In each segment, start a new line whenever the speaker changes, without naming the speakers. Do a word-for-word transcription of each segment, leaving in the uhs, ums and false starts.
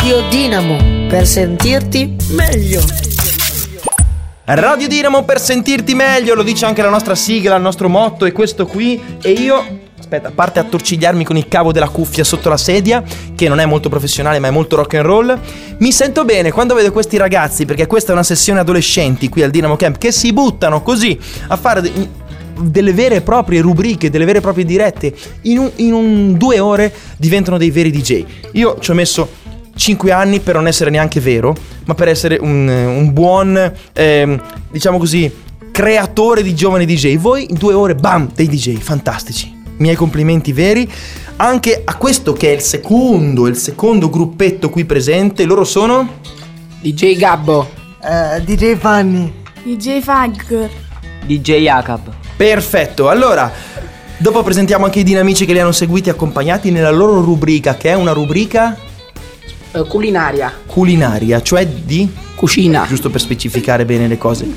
Radio Dinamo, per sentirti meglio.
Radio Dinamo per sentirti meglio, lo dice anche la nostra sigla, il nostro motto è questo qui. E io, aspetta, a parte attorcigliarmi con il cavo della cuffia sotto la sedia, che non è molto professionale ma è molto rock and roll, mi sento bene quando vedo questi ragazzi, perché questa è una sessione adolescenti qui al Dinamo Camp, che si buttano così a fare de- delle vere e proprie rubriche, delle vere e proprie dirette. In un, in un due ore diventano dei veri D J. Io ci ho messo cinque anni per non essere neanche vero, ma per essere un, un buon, eh, diciamo così, creatore di giovani D J. Voi in due ore, bam, dei D J fantastici. Miei complimenti veri anche a questo che è il secondo, il secondo gruppetto qui presente. Loro sono
D J Gabbo,
uh, D J Fanny,
D J Fag,
D J Jacob.
Perfetto, allora dopo presentiamo anche i dinamici che li hanno seguiti e accompagnati nella loro rubrica, che è una rubrica
uh, culinaria.
Culinaria, cioè di
cucina.
Giusto per specificare bene le cose.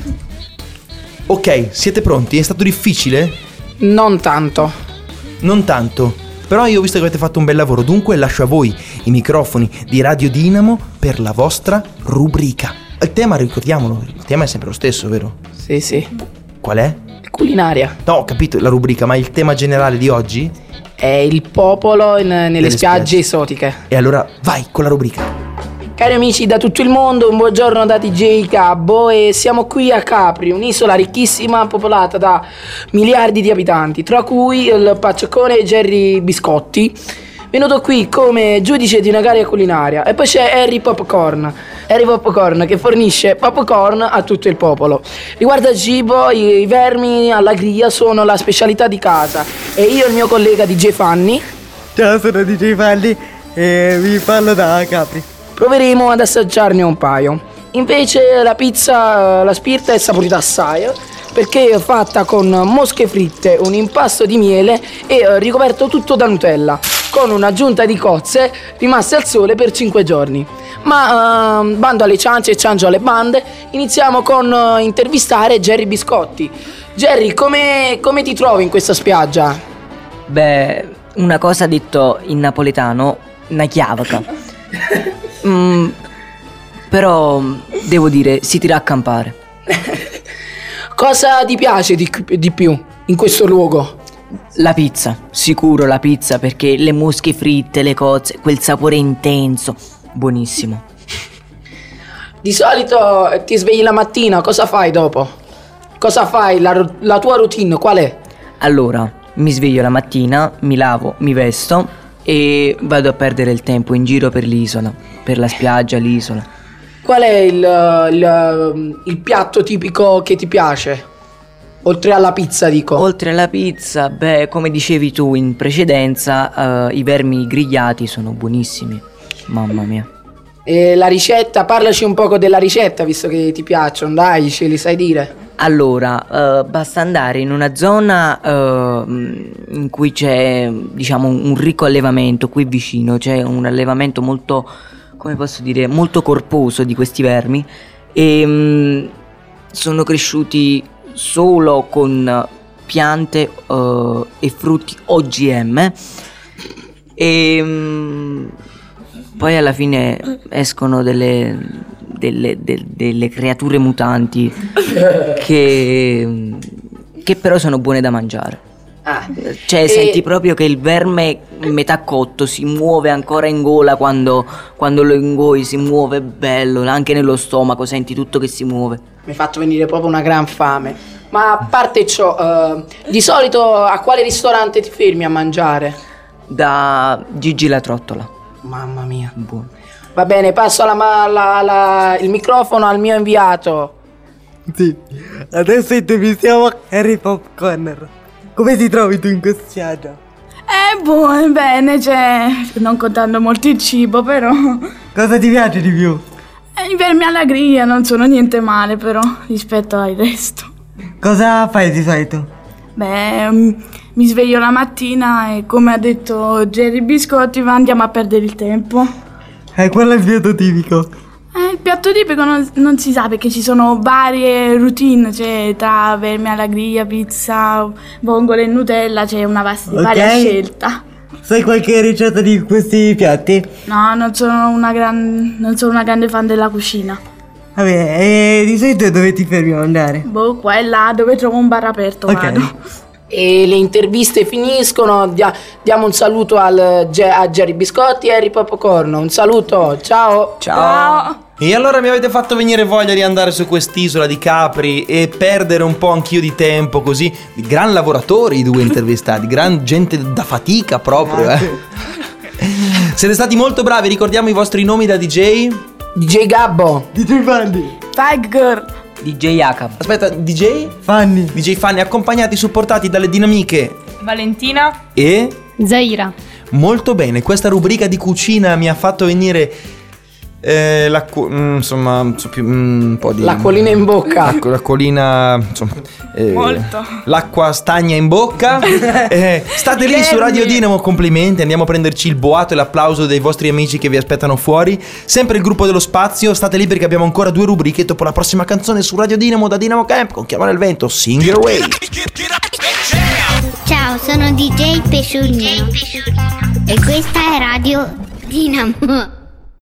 Ok, siete pronti? È stato difficile?
Non tanto.
Non tanto. Però io ho visto che avete fatto un bel lavoro, dunque lascio a voi i microfoni di Radio Dinamo per la vostra rubrica. Il tema, ricordiamolo, il tema è sempre lo stesso, vero?
Sì, sì.
Qual è?
Culinaria.
No, ho capito la rubrica, ma il tema generale di oggi?
È il popolo in, nelle, nelle spiagge, spiagge esotiche.
E allora vai con la rubrica.
Cari amici da tutto il mondo, un buongiorno da D J Gabbo e siamo qui a Capri, un'isola ricchissima popolata da miliardi di abitanti, tra cui il pacciaccone Jerry Biscotti, venuto qui come giudice di una gara culinaria. E poi c'è Harry Popcorn, Harry Popcorn che fornisce popcorn a tutto il popolo. Riguardo al cibo, i, i vermi alla griglia sono la specialità di casa e io e il mio collega D J Fanny.
Ciao, sono D J Fanny e vi parlo da Capri.
Proveremo ad assaggiarne un paio. Invece la pizza, la spirta è saporita assai perché è fatta con mosche fritte, un impasto di miele e ricoperto tutto da Nutella, con un'aggiunta di cozze rimaste al sole per cinque giorni. Ma uh, bando alle ciance e ciancio alle bande, iniziamo con uh, intervistare Jerry Biscotti. Jerry, come, come ti trovi in questa spiaggia?
Beh, una cosa detto in napoletano, una chiavaca. mm, però devo dire, si tira a campare.
Cosa ti piace di, di più in questo luogo?
La pizza, sicuro la pizza, perché le mosche fritte, le cozze, quel sapore intenso, buonissimo.
Di solito ti svegli la mattina, cosa fai dopo? Cosa fai? La, la tua routine qual è?
Allora, mi sveglio la mattina, mi lavo, mi vesto e vado a perdere il tempo in giro per l'isola, per la spiaggia, l'isola.
Qual è il, il, il piatto tipico che ti piace? Oltre alla pizza, dico.
Oltre alla pizza, beh, come dicevi tu in precedenza, uh, i vermi grigliati sono buonissimi. Mamma mia.
E la ricetta, parlaci un poco della ricetta, visto che ti piacciono, dai, ce li sai dire?
Allora, uh, basta andare in una zona uh, in cui c'è, diciamo, un ricco allevamento, qui vicino, c'è un allevamento molto, come posso dire, molto corposo di questi vermi e um, sono cresciuti solo con piante uh, e frutti O G M e um, poi alla fine escono delle, delle, de, delle creature mutanti che, che però sono buone da mangiare.
Ah,
cioè
e...
senti proprio che il verme metà cotto si muove ancora in gola quando, quando lo ingoi, si muove bello, anche nello stomaco senti tutto che si muove.
Mi hai fatto venire proprio una gran fame. Ma a parte ciò, uh, di solito a quale ristorante ti fermi a mangiare?
Da Gigi la Trottola.
Mamma mia.
Buono.
Va bene, passo la, la, la, il microfono al mio inviato.
Sì, adesso intervistiamo Harry Popcorn. Come ti trovi tu in questa spiaggia?
Eh, buono, bene, cioè, non contando molto il cibo, però.
Cosa ti piace di più?
Eh, I vermi alla griglia non sono niente male, però, rispetto al resto.
Cosa fai di solito?
Beh, um, mi sveglio la mattina e come ha detto Jerry Biscotti andiamo a perdere il tempo.
E eh, qual è il piatto tipico?
Eh, il piatto tipico non, non si sa perché ci sono varie routine, cioè tra vermi alla griglia, pizza, vongole e Nutella, c'è una vasta,
okay.
varia scelta.
sai qualche ricetta di questi piatti?
No, non sono una gran... non sono una grande fan della cucina.
Vabbè, e di solito dove ti fermi a andare?
Boh, qua e là, dove trovo un bar aperto
Ok.
vado.
E le interviste finiscono. Dia- diamo un saluto al, Ge- a Jerry Biscotti e Harry Popcorn. Un saluto, ciao.
Ciao.
E allora mi avete fatto venire voglia di andare su quest'isola di Capri e perdere un po' anch'io di tempo, così. Gran lavoratori i due intervistati, gran gente da fatica proprio, eh. Siete stati molto bravi, ricordiamo i vostri nomi da D J?
D J Gabbo.
D J Fanny.
Fag girl.
D J Jacob.
Aspetta, D J?
Fanny.
D J Fanny, accompagnati, supportati dalle dinamiche
Valentina
e...
Zaira.
Molto bene, questa rubrica di cucina mi ha fatto venire eh, l'acqu- mm, insomma so più, mm, un po' di
L'acquolina in bocca.
l'acqu- l'acquolina insomma eh,
Molto.
l'acqua stagna in bocca. Eh, state lì su Radio Dinamo, complimenti, andiamo a prenderci il boato e l'applauso dei vostri amici che vi aspettano fuori. Sempre il gruppo dello spazio, state lì perché abbiamo ancora due rubriche dopo la prossima canzone su Radio Dinamo da Dinamo Camp con Chiamare il Vento, Sing Your Way.
Ciao, sono D J Pesciolino e questa è Radio Dinamo.